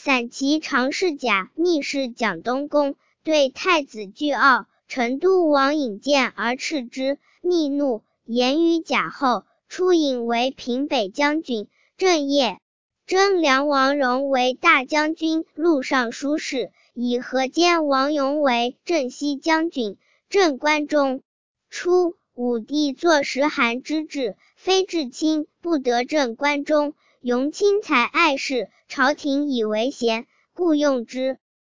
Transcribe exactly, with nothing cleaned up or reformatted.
散骑常侍甲密侍蒋东宫，对太子倨傲。成都王引见而斥之，密怒，言于贾后。初引为平北将军、正业，征梁王戎为大将军、录尚书事，以河间王戎为镇西将军、正关中。初，武帝作时韩之制，非至亲不得正关中。戎轻才爱事，朝廷以为贤，故用之。